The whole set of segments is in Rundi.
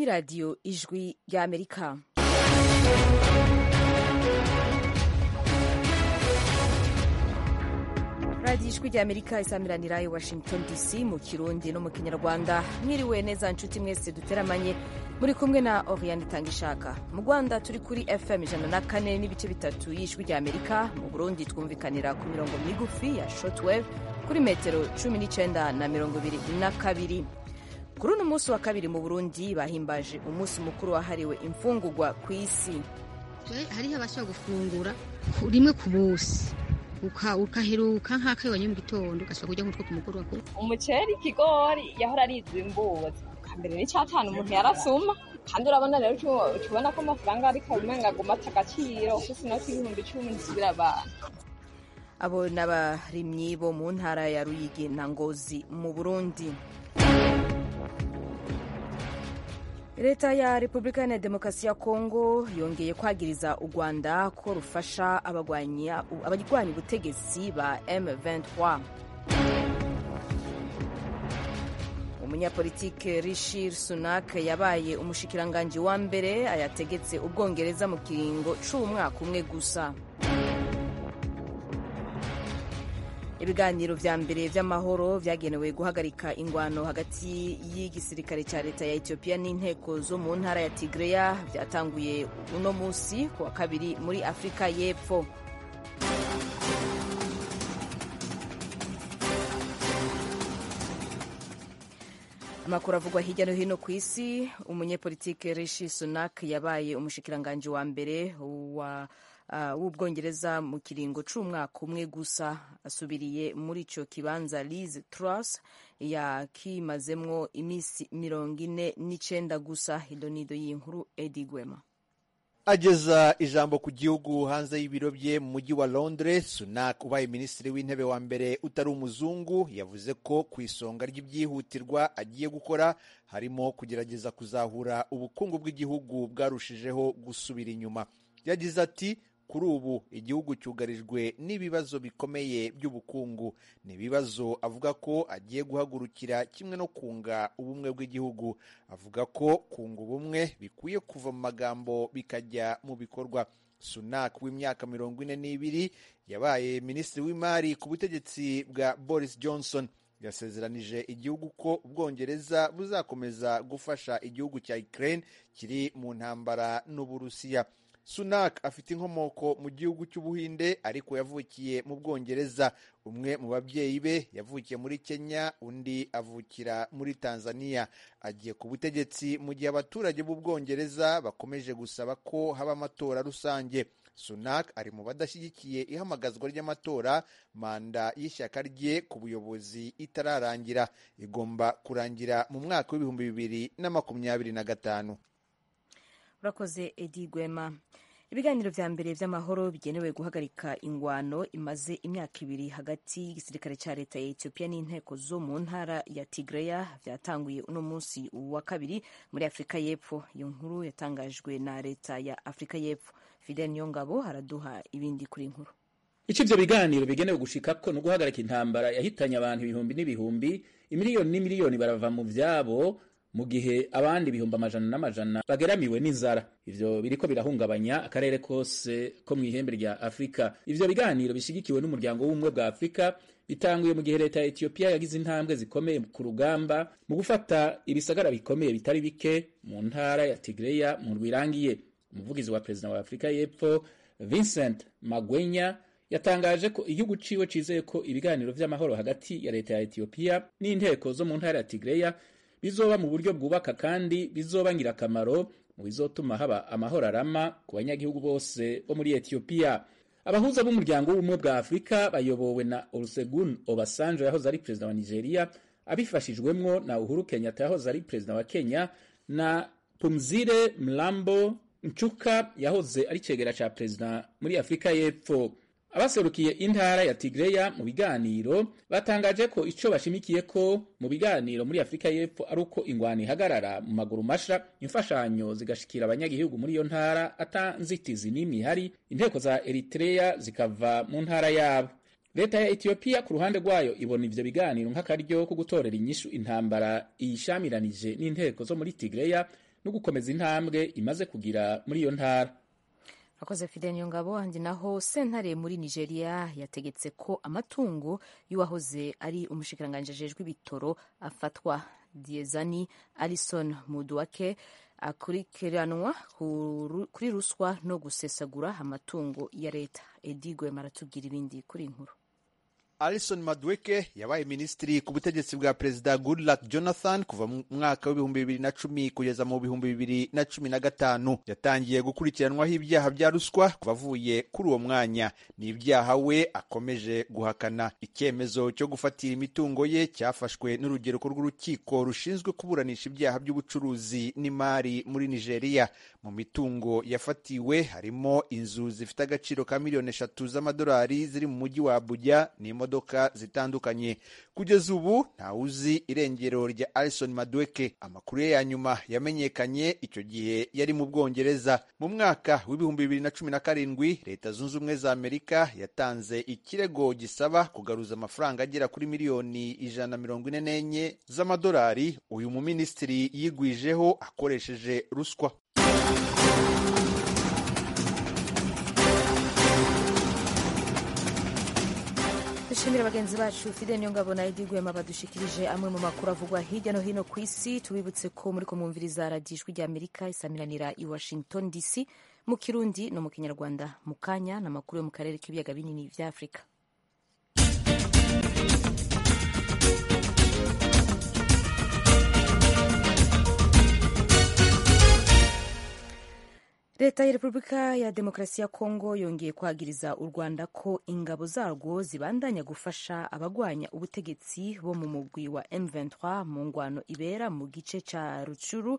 ni radiyo ijwi ry'Amerika. radiyo ijwi ry'Amerika isamiranira i Washington DC mu Kirundi no mu Kinyarwanda. Mwiriwe neza nshuti mwese duteramanye, muri kumwe na Oriane Tangishaka. Mu Rwanda turi kuri FM 104 n'ibice bitatu y'ijwi ry'Amerika. Mu Burundi twumvikanira ku mirongo migufi ya shortwave kuri metero 19 na 22. Kuri uno munsi wa kabiri mu Burundi bahimbaje umunsi mukuru wahariwe imfungurwa ku isi. Hariho abashobora gufungura rimwe ku munsi ukaheruka nk'akayonye mu gitondo ugashobora kurya nk'utwo ku mugoroba. Umuceri, ikigori yahora arizwe imbuzi kambere n'icatanu umuntu yarasuma, kandi urabona rero tubona ko amafaranga ariko umenga aguma ata agaciro kuko inoti y'ibihumbi 10 nsubira abantu. Abo n'abarimyi bo mu ntara ya Ruyigi na Ngozi mu Burundi. Leta ya Repubulika ya Demokarasi ya Kongo yongeye kwagiriza u Rwanda ko rufasha abagwanya ubutegetsi ba M23. Umunyapolitike Rishi Sunak yabaye umushikiranganji wa mbere ayategetse Ubwongereza mu kiringo c'umwaka umwe gusa. Ibiganiro vya mbere vy'amahoro vyagenewe guhagarika ingwano hagati y'igisirikare ca leta ya Ethiopia n'inteko zo mu ntara ya Tigray vyatanguye uno musi ku wa kabiri muri Afrika y'Epfo. Amakuru avugwa hirya no hino ku isi. Umunyepolitike Rishi Sunak yabaye umushikiranganji wa mbere w'Ubwongereza mu kiringo c'umwaka umwe gusa, asubiriye muri ico kibanza Liz Truss yakimazemwo imisi 49 gusa. Idonido y'inkuru Eddie Gwema. Ageza ijambo ku gihugu hanze y'ibiro bye mu mujyi wa Londres, Sunak ubaye minisitiri w'intebe wa mbere utari umuzungu yavuze ko ku isonga ry'ibyihutirwa agiye gukora harimo kugerageza kuzahura ubukungu bw'igihugu bwarushijeho gusubira inyuma. Yagize ati, kuri ubu igihugu cyugarijwe n'ibibazo bikomeye by'ubukungu. Ni ibibazo avuga ko agiye guhagurukira kimwe no kunga ubumwe bw'igihugu. Avuga ko kunga ubumwe bikwiye kuva mu magambo bikajya mu bikorwa. Sunak w'imyaka 42 yabaye minisitiri w'imari ku butegetsi bwa Boris Johnson. Yasezeranije igihugu ko Ubwongereza buzakomeza gufasha igihugu cya Ukraine kiri mu ntambara n'Uburusiya. Sunak afite inkomoko mu gihugu cy'Ubuhinde ariko yavukiye mu Bwongereza. Umwe mu babyeyi be yavukiye muri Kenya, undi avukira muri Tanzania. Agiye ku butegetsi mu gihe abaturage b'Ubwongereza bakomeje gusaba ko haba amatora rusange. Sunak ari mu badashyigikiye ihamagazwa ry'amatora. Manda y'ishyaka rye ku buyobozi itararangira, igomba kurangira mu mwaka w'ibihumbi 2025. Urakoze Eddie Gwema. Ibiganiro vya mbere vy'amahoro bigenewe guhagarika ingwano imaze imyaka 2 hagati y'igisirikare ca leta ya Ethiopia n'inteko zo mu ntara ya Tigray vyatanguye uno munsi wa kabiri muri Afrika y'Epfo. Iyo nkuru yatangajwe na leta ya Afrika y'Epfo. Fidel Nyongabo haraduha ibindi kuri inkuru. Ivyo biganiro bigenewe gushikako no guhagarika intambara yahitanye abantu ibihumbi n'ibihumbi, imiliyoni n'imiliyoni barava mu vyabo, mu gihe abandi ibihumbi amajana n'amajana bageramiwe n'inzara. Ivyo biriko birahungabanya akarere kose ko mw'ihembe rya Afrika. Ivyo biganiro bishigikiwe n'umuryango w'ubumwe bwa Afrika bitanguye mu gihe leta ya Ethiopia yagize intambwe zikomeye ku rugamba mu gufata ibisagara bikomeye bitari bike mu ntara ya Tigray mu rwirangiye. Umuvugizi wa perezida wa Afrika y'Epfo Vincent Magwenya yatangaje ko igihugu ciwe cizeye ko ibiganiro vy'amahoro hagati ya leta ya Ethiopia n'inteko zo mu ntara ya Tigray bizoba mu buryo bwubaka kandi bizoba ngirakamaro mu bizotuma haba amahoro arama ku banyagihugu bose bo muri Ethiopia. Abahuza b'umuryango w'ubumwe bwa Afrika bayobowe na Olusegun Obasanjo yahoze ari perezida wa Nigeria, abifashijwemwo na Uhuru Kenyatta yahoze ari perezida wa Kenya, na Pumzile Mlambo Nchuka yahoze ari cegera ca perezida muri Afrika y'Epfo. Abaserukiye intara ya Tigray mu biganiro batangaje ko ico bashimikiye ko mu biganiro muri Afrika y'Epfo ari uko ingwani ihagarara mu maguru masha, imfashanyo zigashikira abanyagihugu muri iyo ntara ata nzitizi n'imwe hari, inteko za Eritrea zikava mu ntara yabo. Leta ya Ethiopia ku ruhande rwayo ibona ivyo biganiro nk'akaryo ko gutorera inyishu intambara iyishamiranije n'inteko zo muri Tigray no gukomeza intambwe imaze kugira muri iyo ntara. akoze Fidel Nyongabo. Handi naho sentare muri Nigeria yategetse ko amatungo y'uwahoze ari umushikiranganji ajejwe ibitoro afatwa Diezani Alison Muduwake akurikiranwa kuri ruswa no gusesagura amatungo ya leta. Edigwe maratubwira ibindi kuri inkuru. Alison Madueke yabaye minisitiri ku butegetsi bwa Perezida Goodluck Jonathan kuva mu mwaka w'ibihumbi 2010 kugeza mu bihumbi 2015. Yatangiye gukurikiranwaho ibyaha bya ruswa kuva avuye kuri uwo mwanya. Ni ibyaha we akomeje guhakana. Icyemezo cyo gufatira imitungo ye cyafashwe n'urugereko rw'urukiko rushinzwe kuburanisha ibyaha by'ubucuruzi n'imari muri Nigeria. Mu mitungo yafatiwe harimo inzu zifite agaciro ka $3 z'amadolari ziri mu mujyi wa Abuja n'imodoka zitandukanye. Kugeza ubu ntawuzi irengero rya Alison Madueke. Amakuru ye ya nyuma yamenyekanye icyo gihe yari mu Bwongereza. Mu mwaka w'ibihumbi 2017 Leta Zunze Ubumwe za Amerika yatanze ikirego gisaba kugaruza amafaranga agera kuri miliyoni 144 z'amadolari uyu muminisitiri yigwijeho akoresheje ruswa. Dushimira bagenzi bacu Fidel Nyongabo na Edigwe badushikirije amwe mu makuru avugwa hirya no hino ku isi. Tubibutse ko muri kumwumviriza radiyo Ijwi ry'Amerika isamiranira i Washington DC mu Kirundi no mu Kinyarwanda. Mu kanya n'amakuru yo mu karere k'ibiyaga binini vya Afrika. Leta ya Repubulika ya Demokarasi ya Kongo yongeye kwagiriza u Rwanda ko ingabo zarwo zibandanya gufasha abagwanya ubutegetsi bo mu mugwi wa M23 mu ngwano ibera mu gice ca Ruchuru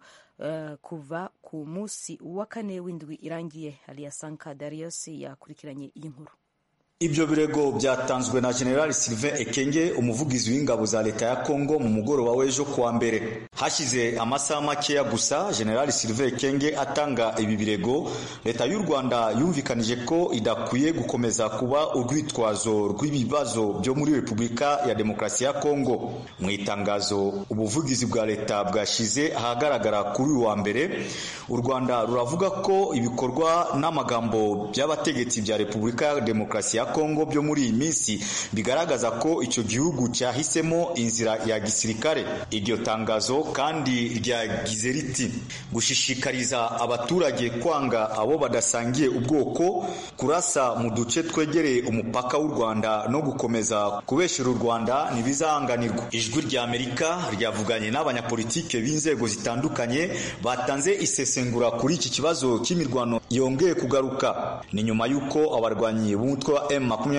kuva ku musi wa kane w'indwi irangiye. Aliasanka Darius yakurikiranye iyi nkuru. Ibyo birego byatanzwe na General Sylvain Ekenge, umuvugizi w'ingabo za leta ya Kongo mu mugoroba w'ejo kuwa mbere. Hashize amasaha makeya gusa General Sylvain Ekenge atanga ibi birego, leta y'u Rwanda yumvikanije ko idakwiye gukomeza kuba urwitwazo rw'ibibazo byo muri Repubulika ya Demokarasi ya Kongo. Mu itangazo ubuvugizi bwa leta bwashize ahagaragara kuri wa mbere, u Rwanda ruravuga ko ibikorwa n'amagambo by'abategetsi bya Repubulika ya Demokarasi ya Kongo byo muri iyi minsi bigaragaza ko icyo gihugu cyahisemo inzira ya gisirikare. Iryo tangazo kandi ryagize riti gushishikariza abaturage kwanga abo badasangiye ubwoko, kurasa mu duce twegereye umupaka w'u Rwanda no gukomeza kubeshera u Rwanda ntibizanganirwa. Ijwi rya Amerika ryavuganye n'abanyapolitike b'inzego zitandukanye batanze isesengura kuri iki kibazo cy'imirwano yongeye kugaruka. Ni nyuma y'uko abarwanyi b'umutwe wa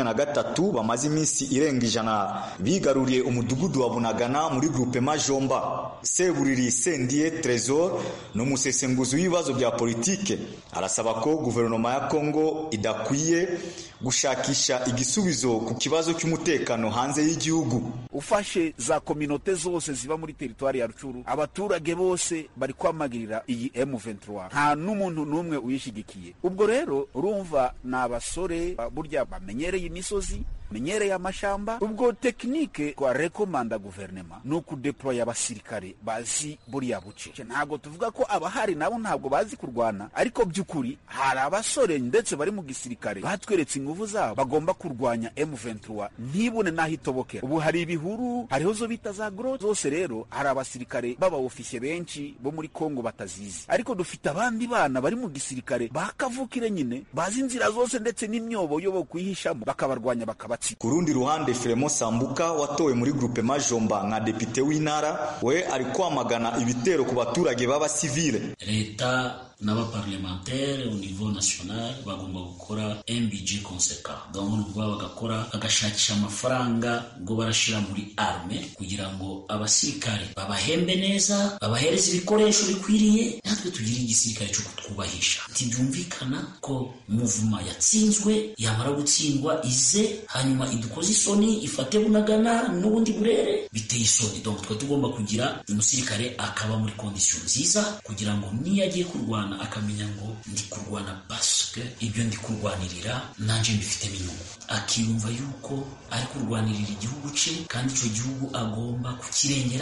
M23 bamaze iminsi irenga 100 bigaruriye umudugudu wa Bunagana muri groupe Majomba. Seburiri Sendie Trésor n'umusesenguzi w'ibibazo bya politike arasaba ko guverinoma ya Kongo idakwiye gushakisha igisubizo ku kibazo cy'umutekano hanze y'igihugu. Ufashe za kominote zose ziba muri teritwari ya Ruchuru, abaturage bose bari kwamagirira iyi M23, nta n'umuntu n'umwe uyishigikiye. Ubwo rero urumva n'abasore burya bamenyereye imisozi, menyereye amashamba. Ubwo teknike kwa rekomanda guverinoma no kudeploya abasirikare bazi buriya buce. Ntago tuvuga ko abahari nabo ntabwo bazi kurwana, ariko byukuri hari abasore ndetse bari mu gisirikare batweretse ingufu zabo bagomba kurwanya M23 ntibone nahitobokera. Ubu hari ibihuru, hariho zo bita za gro zose. Rero hari abasirikare baba ofisiye benshi bo muri Kongo batazizi, ariko dufite abandi bana bari mu gisirikare bakavukire nyine bazi inzira zose ndetse n'imyobo yo kwihishamo bakabarwanya bakabatsi. Ku rundi ruhande Fremo Sambuka watowe muri groupe Majomba nka depite w'intara, we ari kwamagana ibitero ku baturage baba civile. Leta n'abaparlementaire au niveau national bagomba gukora MBG conséquent, donc bagakora bagashakisha amafaranga ngo barashira muri arme kugira ngo abasirikare babahembe neza, babahereze ibikoresho bikwiriye, natwe tugira igisirikare cyo kutwubahisha. Tibyumvikana ko movement yatsinzwe, yamara gutsindwa ize hanyuma idukoze isoni ifate Bunagana n'ubundi burere, biteye isoni. Donc twe tugomba kugira umusirikare akaba muri condition nziza kugira ngo niyagiye kurwana akamenya ngo ndi kurwana parce que ibyo ndi kurwanirira nanje mbifitemo inyungu, akiyumva yuko ari kurwanirira igihugu cye kandi icyo gihugu agomba kukirengera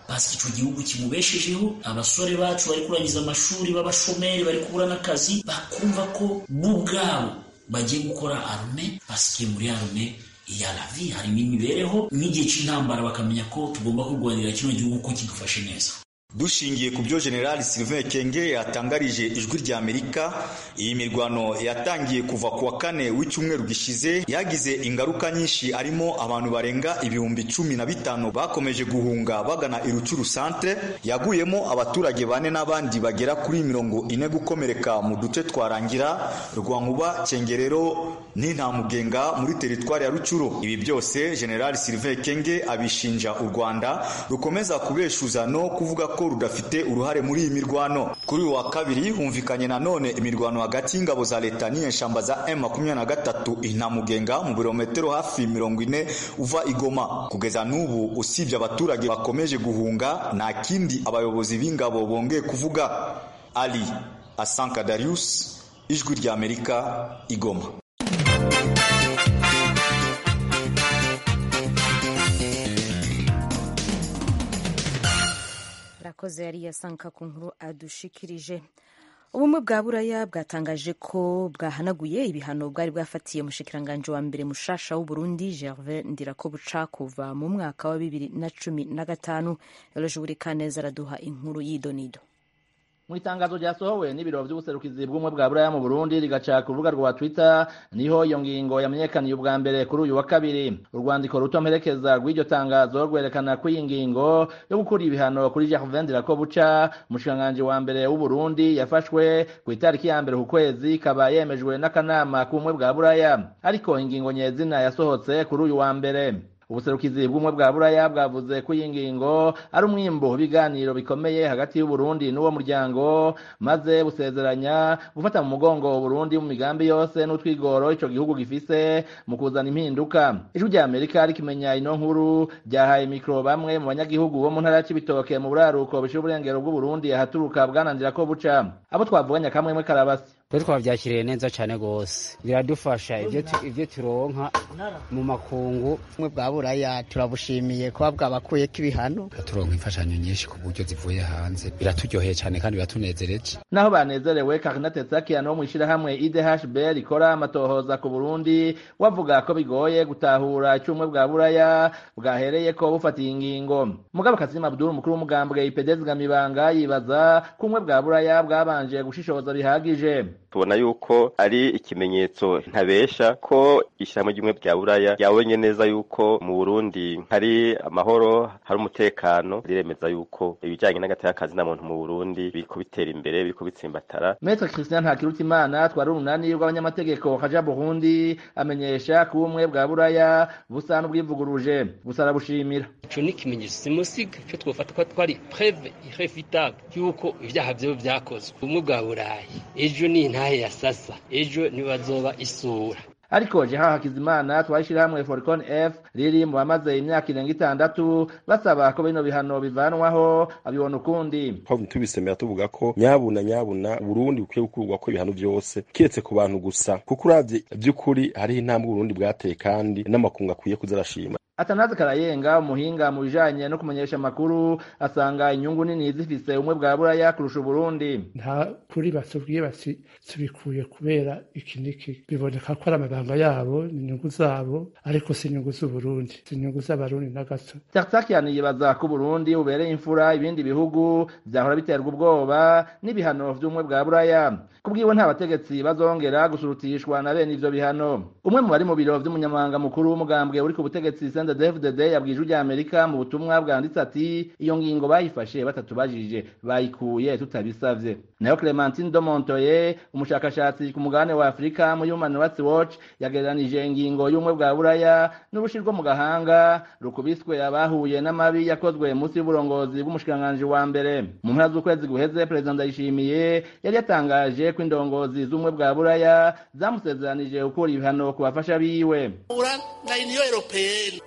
basi ico gihugu kimubeshejeho. Abasore bacu bari kurangiza amashuri b'abashomeri bari kubura n'akazi, bakumva ko ubwabo bagiye gukora arme, basikiye muri arme ya la vie, harimo imibereho n'igihe c'intambara, bakamenya ko tugomba kurwanira kino gihugu ko kidufashe neza. Dushingiye ku byo General Sylvain Ekenge yatangarije ijwi rya Amerika, iyi mirwano yatangiye kuva ku wa 4 w'icyumweru gishize, yagize ingaruka nyinshi, arimo abantu barenga 15,000 bakomeje guhunga bagana Iruchuru centre, yaguyemo abaturage bane n'abandi bagera kuri 40 gukomereka mu duce twarangira Rwankuba, Cengerero n'Intamugenga muri teritwari ya Ruchuru. Ibi byose General Sylvain Ekenge abishinja u Rwanda rukomeza kubeshuza no kuvuga ko rudafite uruhare muri iyi mirwano. Kuri wa kabiri humvikanye nanone imirwano hagati y'ingabo za leta n'ishamba za M23 Intamugenga mu birometero hafi 40 uva Igoma. Kugeza n'ubu usibye abaturage bakomeje guhunga, nta kindi abayobozi b'ingabo bongeye kuvuga. Ali Asanka Darius, ijwi rya Amerika, Igoma. Rakoze yari Asanka ku nkuru adushikirije. Ubumwe bwa Buraya bwatangaje ko bwahanaguye ibihano bwari bwafatiye umushikiranganje wa mbere mushasha w'u Burundi Gervais Ndirakobuca kuva mu mwaka wa 2015. Eloge Burikaneza araduha inkuru y'idonido. Mu itangazo ryasohowe n'ibiro by'ubuserukizi bw'umwe bwa Buraya mu Burundi rigaca ku rubuga rwa Twitter, niho iyo ngingo yamenyekaniye ubwa mbere kuri uyu wa kabiri. Urwandiko rutomperekeza rw'iryo tangazo rwerekana ko iyi ngingo yo gukura ibihano kuri Gervais Ndirakobuca umushikiranganje wa mbere w'u Burundi yafashwe ku itariki ya mbere ku kwezi, kaba yemejwe n'akanama k'umwe bwa Buraya, ariko ingingo nyezina yasohotse kuri uyu wa mbere. Ubuserukizi bw'umwe bwa Buraya bwavuze ko iyi ngingo ari umwimbo w'ibiganiro bikomeye hagati y'u Burundi n'uwo muryango, maze busezeranya gufata mu mugongo Burundi mu migambi yose n'utwigoro ico gihugu gifise mu kuzana impinduka. Ijwi rya Amerika rikimenya ino nkuru ryahaye mikro bamwe mu banyagihugu bo mu ntara ya Cibitoke mu buraruko bishira uburengero bw'u Burundi yahaturuka bwanandira ko buca. Abo twavuganya kamwe Karabasi. Twavyakiriye neza cyane gose, biradufasha ivyo turonka mu makungu. Mwe bwa Buraya turabushimiye kuba bwabakuye k'ibihano, turonka imfashanyo nyinshi ku buryo zivuye hanze, biraturyoheye cyane kandi biratunezereje. Naho banezerewe, Karina Tetsakiano mwishira hamwe IDHB rikora amatohoza ku Burundi wavuga ko bigoye gutahura icumwe bwa Buraya bwahereye ko bufatiye ingingo. Mugabo Kassim Abdul umukuru w'umugambwe IPDS Gamibanga yibaza kumwe bwa Buraya bwabanje gushishoza bihagije. Tubona yuko ari ikimenyetso ntabesha ko ishyirahamwe ry'umwe bya Buraya yabonye neza yuko mu Burundi hari amahoro, hari umutekano, riremeza yuko ibijyanye n'agatakazi na muntu mu Burundi biriko bitera imbere, biriko bitsimbatara. Maître Christian Ntakirutimana twari urunani rw'abanyamategeko kaja Burundi amenyesha ko ubumwe bwa Buraya busa n'ubwivuguruje, busara bushimira. Ico ni ikimenyetso simusiga cyo twofata ko twari preuve irréfutable yuko ibyaha byo byakozwe. Ubumwe bwa Buraya ejo ni ntahe ya sasa, ejo nibazoba isura. Ariko Jeha Hakizimana twashira hamwe Forcon F riri mu bamaze imyaka 6 basaba ko bino bihano bivanwaho, abibona ukundi. Ko tubisemera tuvuga ko nyabuna Burundi ukwiye gukurwa ko ibihano byose kiretse ku bantu gusa, kuko uravye by'ukuri hari intambwe Burundi bwateye kandi n'amakungu akwiye kuzarashima. Atanazi Karayenga umuhinga mu bijanye no kumenyesha makuru asanga inyungu nini zifise umwe bwa Buraya kurusha Burundi. Nta kuri batubwiye bati tubikuye kubera ikiniki, biboneka ko ari amabanga yabo n'inyungu zabo, ariko si inyungu z'u Burundi, si inyungu z'abarundi na gato. Tartakian yibaza ko Burundi ubereye imfura ibindi bihugu byahora biterwa ubwoba n'ibihano vy'umwe bwa Buraya. Kubwiwe nta bategetsi bazongera gusurutishwa na bene ivyo bihano. Umwe mu bari mu biro vy'umunyamabanga mukuru w'umugambwe uri ku butegetsi CNDD-FDD yabwije ijwi rya Amerika mu butumwa bwanditse ati iyo ngingo bayifashe batatubajije, bayikuye tutabisavye. Nayo Clementine Domontoye umushakashatsi ku mugabane wa Afrika mu Human Rights Watch yagereranije ingingo y'umwe bwa Buraya n'ubushirwa mu gahanga rukubiswe abahuye n'amabi yakozwe munsi y'uburongozi bw'umushikiranganje wa mbere. Mu mpera z'ukwezi guheze President Ndayishimiye yari yatangaje ko indongozi z'umwe bwa Buraya zamusezeranije gukora ibihano ku bafasha biwe. Na Union Européenne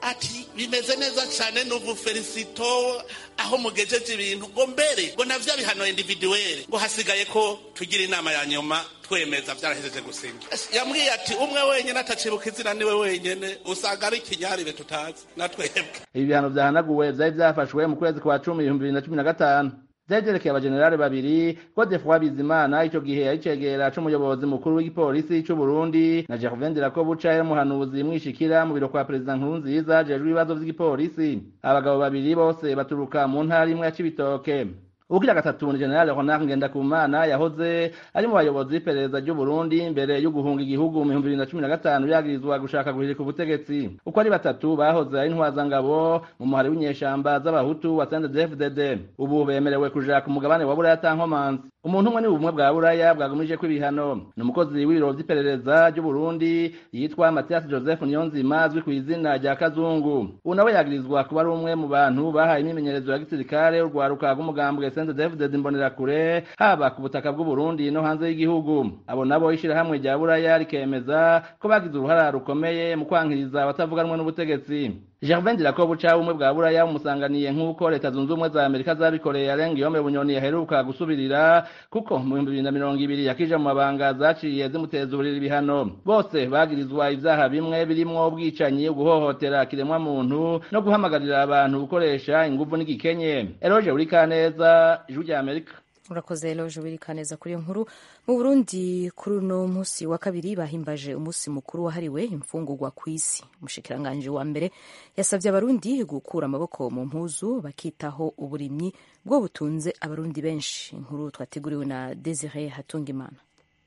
ati bimeze neza cyane n'ubu felicito aho mugejeje ibintu ngo mbere ngo navyo bihano individuelle ngo hasigaye ko tugira inama ya nyuma twemeza vyarahejeje gusinya. Yambwiye ati umwe wenyene atacibuka izina niwe wenyene usanga ari ikinyarire tutazi natwebwe. Ibi bihano vyahanaguwe vyari vyafashwe mu kwezi kwa 10 2015 vyagerekeye abajenerali babiri Godefroid Bizimana ico gihe yari cegera c'umuyobozi mukuru w'igipolisi c'u Burundi na Gervain Dirakobuca yari muhanuzi mwishikira mu biro kwa President Nkurunziza jejwe ibibazo vy'igipolisi. Abagabo babiri bose baturuka mu ntara imwe ya Cibitoke. Ugira gatatu ni General Ronald Ngendakumana yahoze ari mu bayobozi b'iperereza ry'u Burundi mbere yo guhunga igihugu mu 2015 yagirizwa gushaka guhirika ubutegetsi. Uko ari batatu bahoze ari intwazangabo mu muhari w'inyeshamba z'abahutu wa CNDD-FDD. Ubu bemerewe kuja ku mugabane wa Buraya tankomanzi. Umuntu umwe ni ubumwe bwa Buraya bwagumije ko ibihano. Ni umukozi w'ibiro vy'iperereza ry'u Burundi yitwa Mathias Joseph Niyonzima azwi ku izina rya Kazungu. Ubu nawe yagirizwa kuba ari umwe mu bantu bahaye imyimenyerezo ya gisirikare urwaruka rw'umugambwe CNDD-FDD Imbonerakure haba ku butaka bw'u Burundi no hanze y'igihugu. Abo nabo ishirahamwe rya Buraya rikemeza ko bagize uruhara rukomeye mu kwankiriza abatavuganwe n'ubutegetsi. Gervain Dirakobuca umwe bwa Buraya umusanganiye nk'uko Leta Zunze Ubumwe za Amerika zabikoreye arenga Yome Bunyoni yaheruka gusubirira kuko mu 2020 yakije mu mabanga zaciye zimuteza uburiri ibihano. Bose bagirizwa ivyaha bimwe birimwo ubwicanyi, guhohotera kiremwa muntu no guhamagarira abantu gukoresha inguvu n'igikenye. Eloge Urikaneza, Ijwi rya Amerika. Urakoze Eloge Urikaneza kuri nkuru. Mu Burundi kuri uno musi wa kabiri bahimbaje umusi mukuru wahariwe imfungurwa kw'isi. Umushikiranganje wa mbere yasavye abarundi gukura amaboko mu mpuzu bakitaho uburimyi bwo butunze abarundi benshi. Inkuru twateguriwe na Desire Hatungimana.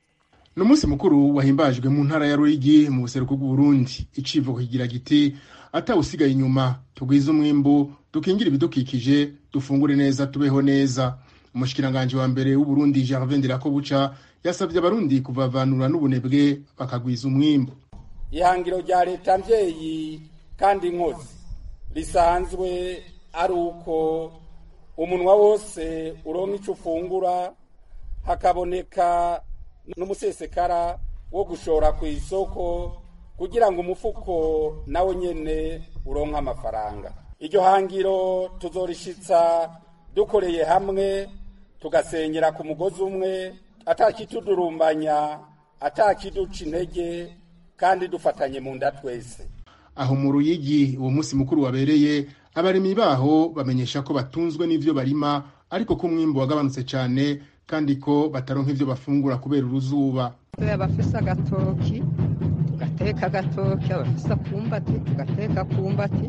No musi mukuru wahimbajwe mu ntara ya Ruyigi mu buseruko bw'u Burundi. Icivugo kigira giti atawusigaye inyuma, tugwiza umwimbu, dukingira ibidukikije, dufungure neza, tubeho neza. Umushikiranganje wa mbere w'u Burundi Gervain Dirakobuca yasavye abarundi kuvavanura n'ubunebwe bakagwiza umwimbu. Ihangiro rya leta mvyeyi kandi inkozi risanzwe ari uko umunwa wose uronka ico ufungura, hakaboneka n'umusesekara wo gushora ku isoko kugira ngo umufuko nawo nyene uronka amafaranga. Iryo hangiro tuzorishitsa dukoreye hamwe, tugasenyera ku mugozi umwe, atakitudurumbanya, atakiduca intege, kandi dufatanye mu nda twese. Aho mu Ruyigi uwo musi mukuru wabereye, abarimyi baho bamenyesha ko batunzwe n'ivyo barima ariko ko umwimbo wagabanutse cyane kandi ko bataronka ivyo bafungura kubera uruzuba. Abafise agatoki tugateka agatoki, abafise akumbati tugateka akumbati,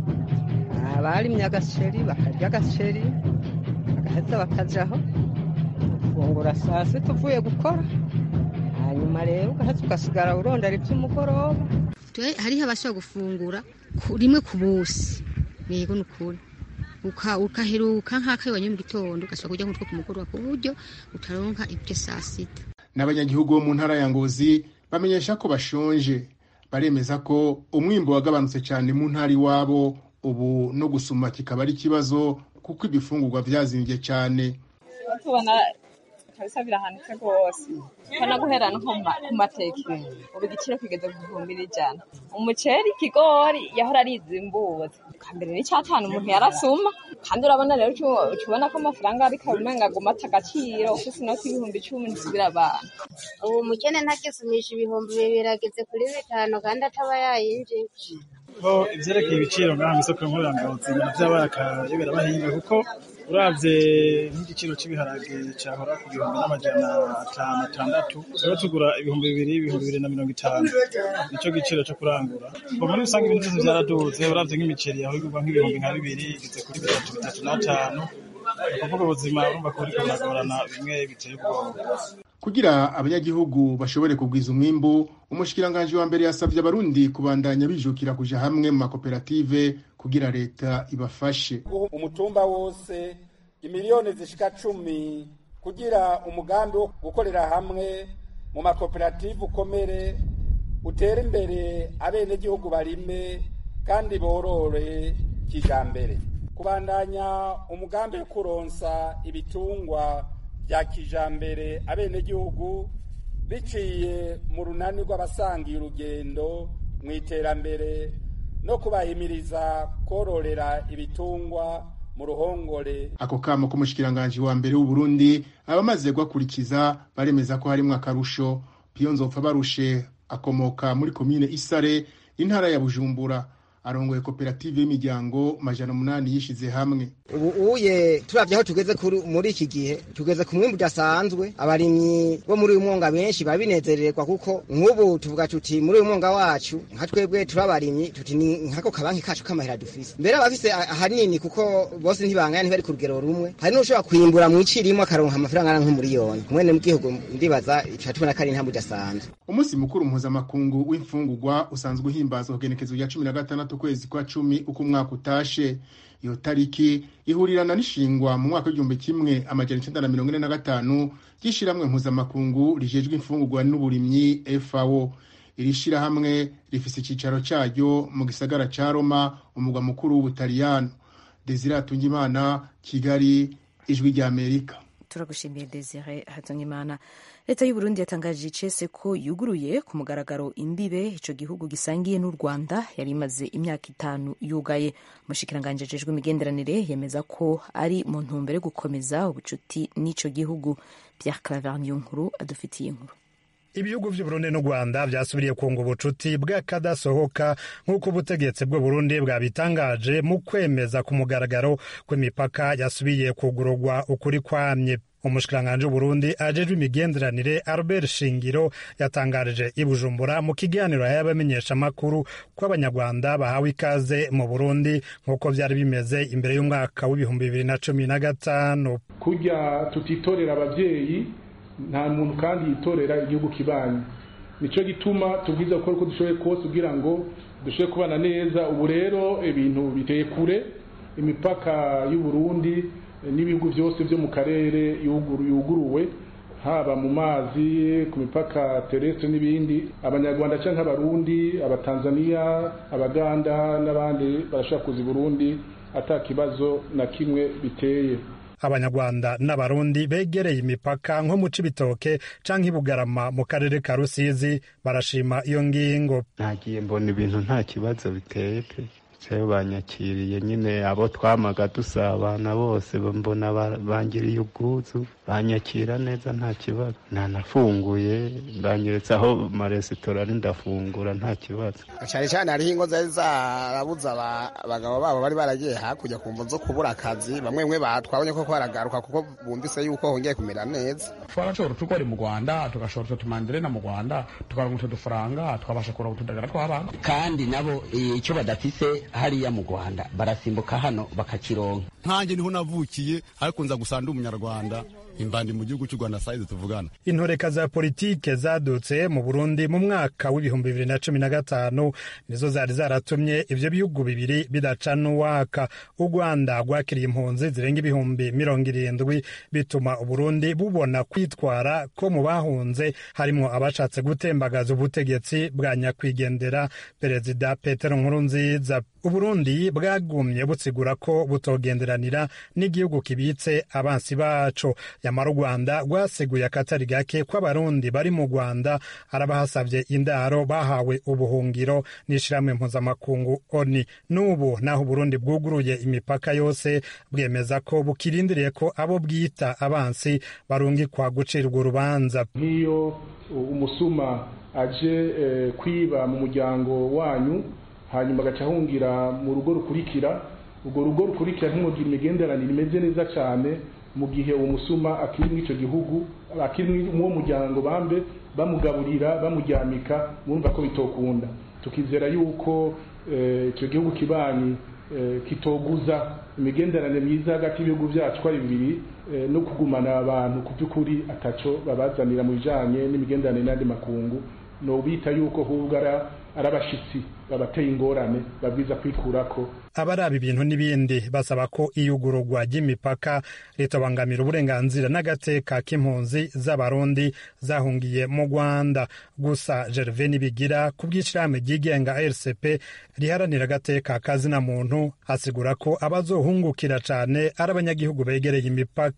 abarimye agaceri bakarya agaceri, bagaheza bakajaho gufungura saa sita tuvuye gukora, hanyuma rero ugaheza ugasigara urondera ivy'umugoroba. Hariho abashobora gufungura rimwe ku busi, yego nukuri ukaheruka nk'akayibanye mu gitondo ugashobora kurya nk'utwo ku mugoroba ku buryo utaronka ibyo saa sita. N'abanyagihugu bo mu ntara ya Ngozi bamenyesha ko bashonje, baremeza ko umwimbo wagabanutse cyane mu ntara iwabo, ubu no gusuma kikaba ari ikibazo kuko ibifungurwa vyazimvye cyane. Tubona kabisa birahanitse rwose, kana guhera no ku mateke ubu igiciro kigeze ku 1,000. Umuceri ikigori yahora ari izimbuzi kambere ni cyatanu umuntu yarasuma, kandi urabona rero ubona ko amafaranga ari kabumenga gumata agaciro ufise inoti 10,000 nsubira abantu. Ubu umukene ntakisumisha 2,000 ageze kuri 5 kandi ataba yayinjije. Ivyerekeye ibiciro ngaha mw'isoko nkorangazi navyabaye akayobera abahinga kuko uravye nk'igiciro c'ibiharage cahora ku 5,500 rero tugura 2,000, 2,250 nico giciro co kurangura. Muri rusange ibintu vyose vyaraduze, uravye nk'imiceri yaho igurwa nk'ibihumbi 2 igeze kuri 3,500. Kuvuga ubuzima urumva ko buriko buragorana bimwe biteye ubwoba. Kugira abanyagihugu bashobore kugwiza umwimbu, umushikiranganje wa mbere yasavye abarundi kubandanya bijukira kuja hamwe mu makoperative kugira leta ibafashe. Umutumba wose imiliyoni zishika 10 kugira umugambi wo gukorera hamwe mu makoperative ukomere, utere imbere abene gihugu barime kandi borore kijambere. Kubandanya umugambi wo kuronsa ibitungwa bya kijambere abene gihugu biciye mu runani rw'abasangiye urugendo mu iterambere no kubahimiriza kororera ibitungwa mu ruhongore. Ako kamo k'umushikiranganji wa mbere w'u Burundi abamaze gukurikiza baremeza ko harimwo akarusho. Piyo Nzopfa barushe akomoka muri komine Isare intara ya Bujumbura, arongoye koperative y'imiryango 800 yishize hamwe. Uye turavye aho tugeze muri iki gihe tugeze ku mwimbu udasanzwe. Abarimyi bo muri uyu mwonga benshi babinezererwa kuko nk'ubu tuvuga tuti muri uyu mwonga wacu nka twebwe turabarimyi tuti ni nkako kabanki kacu k'amahera dufise. Mbere abafise ahanini kuko bose ntibanganya ntibari ku rugero rumwe. Hari n'ushobora kwimbura mu icirimo akaronka amafaranga ara nk'umuriyoni. Mwene mu gihugu ndibaza tubona kari ntambu udasanzwe. Umunsi mukuru mpuzamakungu w'imfungurwa usanzwe uhimbazwa kugenekezo ya 16 kwezi kwa 10 uko umwaka utashe. Iyo tariki ihurirana n'ishingwa mu mwaka w'1945 ry'ishiramwe mpuzamakungu rijejwe imfungurwa n'uburimyi FAO. Iri shirahamwe rifise icicaro caryo mu gisagara ca Roma, umugwa mukuru w'Ubutaliyano. Desire Hatungimana, Kigali, Ijwi rya Amerika. Turagushimiye Desire Hatungimana. Leta y'u Burundi yatangaje icese ko yuguruye ku mugaragaro imbibe ico gihugu gisangiye n'u Rwanda yari imaze imyaka 5 yugaye. Umushikiranganje ajejwe imigenderanire yemeza ko ari mu ntumbero yo gukomeza ubucuti n'ico gihugu. Pierre Claver Niyonkuru adufitiye inkuru. Ibihugu vy'u Burundi n'u Rwanda vyasubiriye kunga ubucuti bw'akadasohoka nk'uko ubutegetsi bw'u Burundi bwabitangaje mu kwemeza ku mugaragaro kw'imipaka yasubiye kugururwa ukuri kwamye. Umushikiranganje w'Uburundi ajejwe imigenderanire Albert Shingiro yatangarije i Bujumbura mu kiganiro y'abamenyesha makuru ko abanyarwanda bahawe ikaze mu Burundi nk'uko vyari bimeze imbere y'umwaka w'2015. Kurya tutitorera abavyeyi nta muntu kandi yitorera igihugu kibanyi. Nico gituma tubwiza gukora uko dushoboye kose kugira ngo dushoboye kubana neza. Ubu rero ibintu biteye kure, imipaka y'u Burundi n'ibihugu byose byo mu karere yuguruwe, haba mu mazi, ku mipaka terrestre n'ibindi. Abanyarwanda canke abarundi, abatanzania, abaganda n'abandi barashaka kuza i Burundi ata kibazo na kimwe biteye. Abanyarwanda n'abarundi begereye imipaka nko mu Cibitoke canke Bugarama mu karere ka Rusizi barashima iyo ngingo. Nagiye mbona ibintu nta kibazo biteye pe. Cyo banyakiriye nyine abo twamaga dusabana bose mbona bangiriye ubwuzu, banyakira neza nta kibazo. Nanafunguye banyeretse aho maresitora ndafungura nta kibazo. Cyane cyane hari ingo zarabuza abagabo babo bari baragiye hakurya kumva zo kubura akazi, bamwe batwabonye ko baragaruka kuko bumvise yuko hongeye kumera neza. Twarashobora tukora mu Rwanda tugashobora tumandire na mu Rwanda tukaronka udufaranga twabasha kuronka utudagara tw'abana, kandi nabo icyo badafise hariya mu Rwanda barasimbuka hano bakakironka. Nkanjye niho navukiye ariko nza gusanda umunyarwanda imbandi mu gihugu cy'u Rwanda saize tuvugana. Intoreka za politike zadutse mu Burundi mu mwaka w'2015 nizo zari zaratumye ivyo bihugu bibiri bidacana uwaka. U Rwanda rwakiriye impunzi zirenga 70,000 bituma u Burundi bubona kwitwara ko mu bahunze harimo abashatse gutembagaza ubutegetsi bwa nyakwigendera Perezida Petero Nkurunziza. U Burundi bwagumye butsigura ko butogenderanira n'igihugu kibitse abansi baco. Yamara u Rwanda rwaseguye akatari gake ko abarundi bari mu Rwanda arabahasavye indaro bahawe ubuhungiro n'ishiramwe mpuzamakungu ONU. N'ubu naho Burundi bwuguruye imipaka yose bwemeza ko bukirindiriye ko abo bwita abansi barungikwa gucirwa urubanza. Nk'iyo umusuma aje kwiba mu muryango wanyu hanyuma agacahungira mu rugo rukurikira, urwo rugo rukurikira ntimugira imigenderanire imeze neza cyane mu gihe uwo musuma akiri mu ico gihugu, akiri mu muryango bambe bamugaburira bamuryamika, murumva ko bitokunda. Tukizera yuko ico gihugu kibanyi kitoguza imigenderanire myiza hagati y'ibihugu byacu ari bibiri, no kugumana abantu ku by'ukuri ataco babazanira mu bijanye n'imigenderanire n'andi makungu. No bita yuko hubwo arabashitsi babateye ingorane babwiza kwikurako. Abaraba ibintu n'ibindi basaba ko iyugururwa ry'imipaka ritobangamira uburenganzira n'agateka k'impunzi z'abarundi zahungiye mu Rwanda. Gusa Gervais Nibigira ku bw'ishirahamwe ryigenga RCP riharanira agateka kazina muntu asigura ko abazohungukira cane ari abanyagihugu begereye imipaka.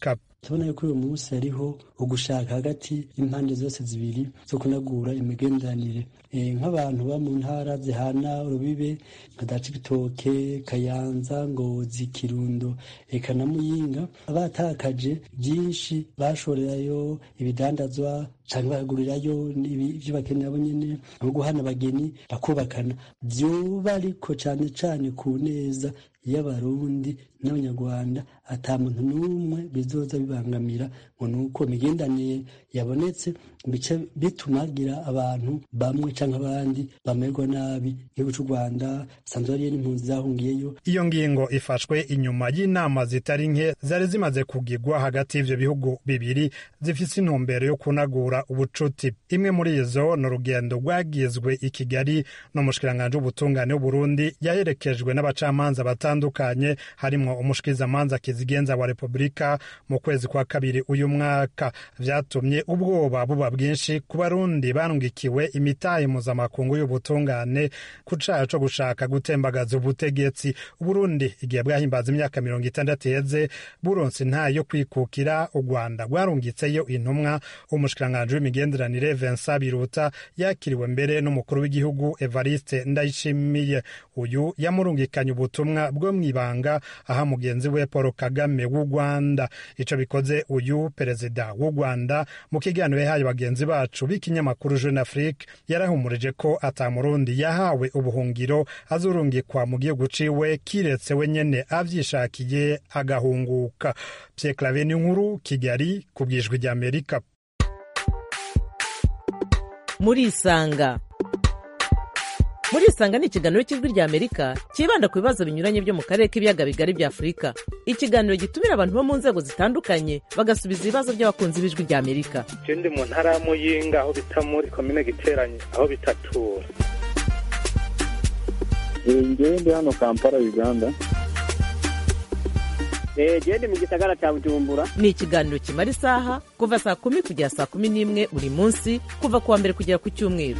tubona yuko uyu munsi hariho ugushaka hagati y'impande zose zibiri zo kunagura imigenderanire nk'abantu ba mu ntara zihana urubibe nka Cibitoke, Kayanza, Ngozi, Kirundo eka na Muyinga abatakaje byinshi bashorerayo ibidandazwa cyangwa bagurirayo ibyo bakenera bo nyene no guhana abageni bakubakana byoba ariko cyane cyane ku neza y'abarundi n'abanyarwanda ata muntu n'umwe bizoza bibangamira ngo nuko imigendanire yabonetse bice bitumagira abantu bamwe canke abandi bamerwa nabi igihugu c'u Rwanda sanzwe hariyo n'impunzi zahungiyeyo. Iyo ngingo ifashwe inyuma y'inama zitari nke zari zimaze kugirwa hagati y'ivyo bihugu bibiri zifise intumbero yo kunagura ubucuti. Imwe muri izo ni urugendo rwagizwe i Kigali n'umushikiranganji w'ubutungane w'Uburundi yaherekejwe n'abacamanza batandukanye harimwo umushikirizamanza kizigenza wa Repubulika mu kwezi kwa kabiri uyu mwaka. Vyatumye ubwoba buba bwinshi ku barundi barungikiwe imitahe mpuzamakungu y'ubutungane ku caha co gushaka gutembagaza ubutegetsi. Uburundi igihe bwahimbaza imyaka 60 iheze buronse intahe yo kwikukira, u Rwanda rwarungitseyo intumwa. Umushikiranganji w'imigenderanire Vincent Biruta yakiriwe mbere n'umukuru w'igihugu Evariste Ndayishimiye. Uyu yamurungikanye ubutumwa bwo mwibanga aha mugenzi we Paul Kagame w'u Rwanda. Ico bikoze uyu perezida w'u Rwanda mu kiganiro yahaye bagenzi bacu b'ikinyamakuru Jeune Afrique yarahumurije ko ata Murundi yahawe ubuhungiro azurungikwa mu gihugu ciwe kiretse we nyene avyishakiye agahunguka. Pierre Claver Nkuru, Kigali, kubwijwi rya Amerika. Murisanga ni ikiganiro cy'ijwi rya Amerika kibanda ku bibazo binyuranye byo mu karere k'ibiyaga bigari bya Afurika. Ikiganiro gitumira abantu bo mu nzego zitandukanye bagasubiza ibibazo by'abakunzi b'ijwi rya Amerika. Ndi mu ntara ya Muyinga aho bita muri komine Giteranyi aho bitatura. Ndi hano Kampala, Uganda. Ndi mu gisagara cya Bujumbura. Ni ikiganiro kimara isaha kuva saa 10 kugera saa 11 buri munsi kuva kuwa mbere kugera ku cyumweru.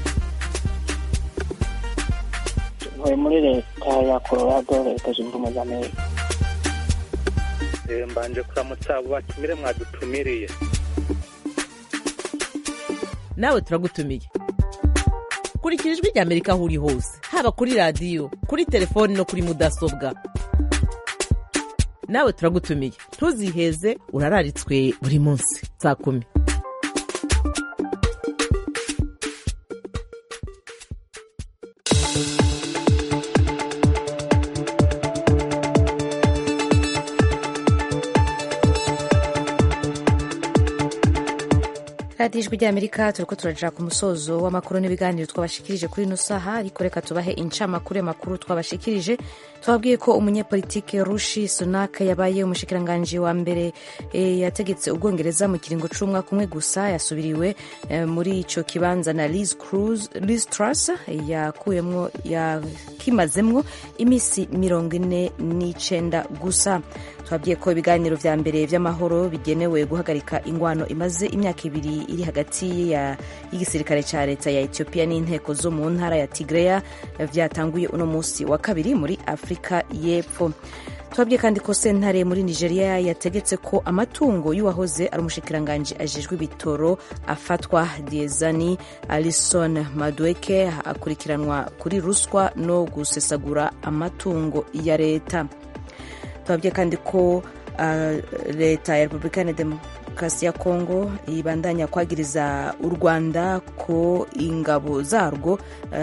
Muri leta ya Colorado, Leta Zunze Ubumwe za Amerika. Mbanje kuramutsa abo batumire mwadutumiriye. Nawe turagutumiye. Kurikira ijwi rya Amerika aho uri hose, haba kuri radio, kuri telefoni no kuri mudasobwa. Nawe turagutumiye. Ntuziheze, urararitswe buri munsi saa 10. radiyo ijwi ry'Amerika turiko turaja ku musozo w'amakuru n'ibiganiro twabashikirije kuri ino saha, ariko reka tubahe incamakuru y'amakuru twabashikirije. Twabwiye ko umunyepolitike Rishi Sunak yabaye umushikiranganji wa mbere yategetse Ubwongereza mu kiringo c'umwaka umwe gusa, yasubiriwe muri ico kibanza na Liz Truss yakimazemwo imisi 49 gusa. Twabwiye ko ibiganiro vya mbere vy'amahoro bigenewe guhagarika ingwano imaze imyaka 2 iri hagati y'igisirikare ca leta ya Ethiopia n'inteko zo mu ntara ya Tigray vyatanguye uno musi wa kabiri muri Afrika y'Epfo. Twabwiye kandi ko sentare muri Nigeria yategetse ko amatungo y'uwahoze ari umushikiranganji ajejwe ibitoro afatwa. Diezani Alison Madueke akurikiranwa kuri ruswa no gusesagura amatungo ya leta. Twabwiye kandi ko leta ya Repubulika ya Demokarasi ya Kongo ibandanya kwagiriza u Rwanda ko ingabo zarwo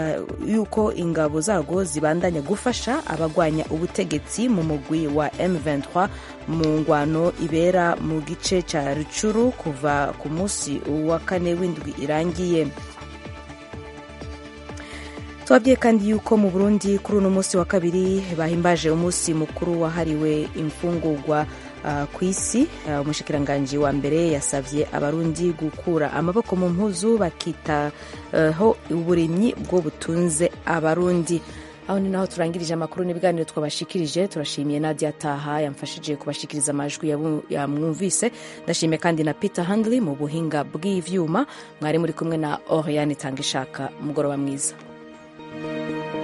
zibandanya gufasha abagwanya ubutegetsi mu mugwi wa M23 mu ngwano ibera mu gice ca Rucuru kuva ku musi wa 4 w'indwi irangiye. Twabwiye kandi yuko mu Burundi kuri uno musi wa kabiri bahimbaje umunsi mukuru wahariwe imfungurwa ku isi. Umushikiranganji wa mbere yasavye abarundi gukura amaboko mu mpuzu bakitaho uburimyi bwo butunze abarundi. Aho ni naho turangirije amakuru n'ibiganiro twabashikirije. Turashimiye Nadia Taha yamfashije kubashikiriza amajwi yamwumvise. Ndashimiye kandi na Peter Handley mu buhinga bw'ivyuma. Mwari muri kumwe na Oriane Tangishaka. Mugoroba mwiza.